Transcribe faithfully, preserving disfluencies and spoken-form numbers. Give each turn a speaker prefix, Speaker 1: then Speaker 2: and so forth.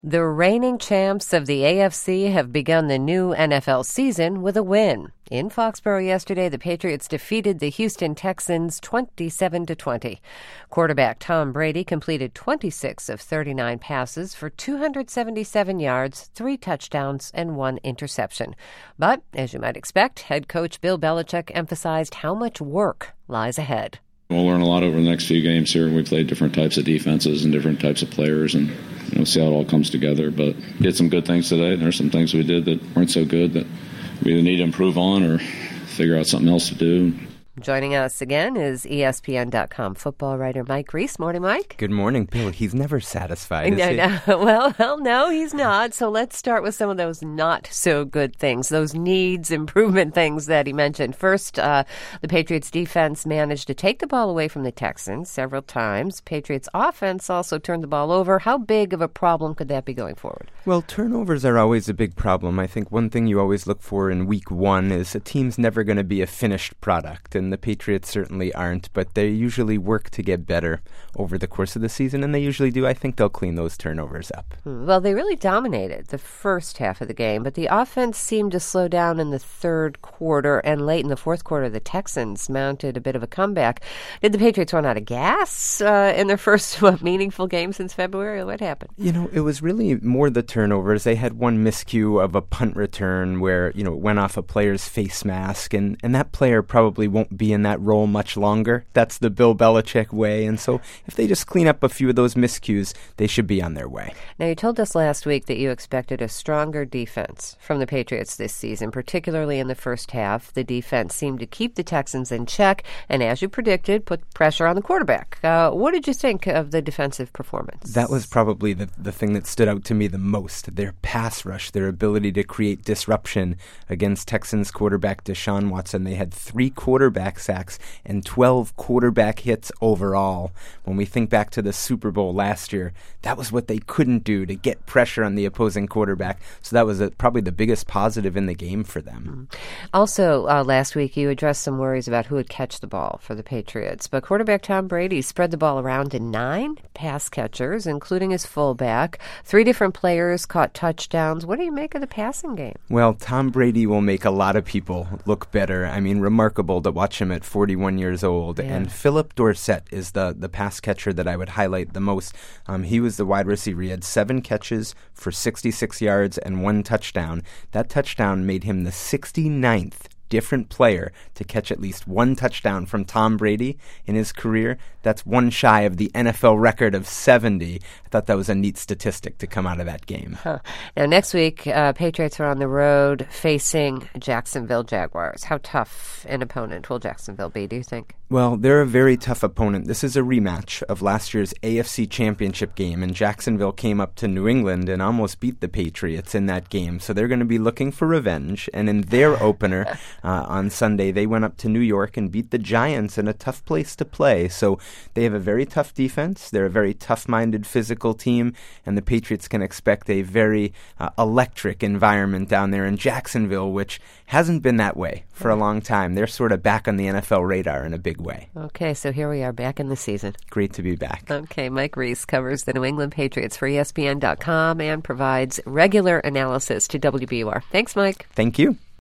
Speaker 1: The reigning champs of the A F C have begun the new N F L season with a win. In Foxborough yesterday, the Patriots defeated the Houston Texans twenty-seven to twenty. Quarterback Tom Brady completed twenty-six of thirty-nine passes for two hundred seventy-seven yards, three touchdowns, and one interception. But, as you might expect, head coach Bill Belichick emphasized how much work lies ahead.
Speaker 2: We'll learn a lot over the next few games here. We played different types of defenses and different types of players, and you know, see how it all comes together. But did some good things today. There's some things we did that weren't so good that we either need to improve on or figure out something else to do.
Speaker 1: Joining us again is E S P N dot com football writer Mike Reese. Morning, Mike.
Speaker 3: Good morning, Bill. He's never satisfied, is
Speaker 1: no,
Speaker 3: he?
Speaker 1: No. Well, well, no, he's not. So let's start with some of those not so good things, those needs improvement things that he mentioned. First, uh, the Patriots defense managed to take the ball away from the Texans several times. Patriots offense also turned the ball over. How big of a problem could that be going forward?
Speaker 3: Well, turnovers are always a big problem. I think one thing you always look for in week one is a team's never going to be a finished product. And the Patriots certainly aren't, but they usually work to get better over the course of the season, and they usually do. I think they'll clean those turnovers up.
Speaker 1: Well, they really dominated the first half of the game, but the offense seemed to slow down in the third quarter, and late in the fourth quarter, the Texans mounted a bit of a comeback. Did the Patriots run out of gas uh, in their first what, meaningful game since February? What happened?
Speaker 3: You know, it was really more the turnovers. They had one miscue of a punt return where, you know, it went off a player's face mask, and, and that player probably won't be in that role much longer. That's the Bill Belichick way, and so if they just clean up a few of those miscues, they should be on their way.
Speaker 1: Now, you told us last week that you expected a stronger defense from the Patriots this season, particularly in the first half. The defense seemed to keep the Texans in check, and as you predicted, put pressure on the quarterback. Uh, what did you think of the defensive performance?
Speaker 3: That was probably the, the thing that stood out to me the most. Their pass rush, their ability to create disruption against Texans quarterback Deshaun Watson. They had three quarterback sacks and twelve quarterback hits overall. When we think back to the Super Bowl last year, that was what they couldn't do to get pressure on the opposing quarterback. So that was a, probably the biggest positive in the game for them.
Speaker 1: Also, uh, last week you addressed some worries about who would catch the ball for the Patriots. But quarterback Tom Brady spread the ball around to nine pass catchers, including his fullback. Three different players caught touchdowns. What do you make of the passing game?
Speaker 3: Well, Tom Brady will make a lot of people look better. I mean, remarkable to watch him at forty-one years old.
Speaker 1: Yeah.
Speaker 3: And Philip Dorsett is the, the pass catcher that I would highlight the most. Um, he was the wide receiver. He had seven catches for sixty-six yards and one touchdown. That touchdown made him the sixty-ninth different player to catch at least one touchdown from Tom Brady in his career. That's one shy of the N F L record of seventy. I thought that was a neat statistic to come out of that game.
Speaker 1: Huh. Now, next week, uh, Patriots are on the road facing Jacksonville Jaguars. How tough an opponent will Jacksonville be, do you think?
Speaker 3: Well, they're a very tough opponent. This is a rematch of last year's A F C Championship game, and Jacksonville came up to New England and almost beat the Patriots in that game. So they're going to be looking for revenge, and in their opener uh, on Sunday, they went up to New York and beat the Giants in a tough place to play. So they have a very tough defense. They're a very tough-minded, physical team, and the Patriots can expect a very uh, electric environment down there in Jacksonville, which hasn't been that way for a long time. They're sort of back on the N F L radar in a big way.
Speaker 1: Okay, so here we are back in the season.
Speaker 3: Great to be back.
Speaker 1: Okay, Mike Reese covers the New England Patriots for E S P N dot com and provides regular analysis to W B U R. Thanks, Mike.
Speaker 3: Thank you.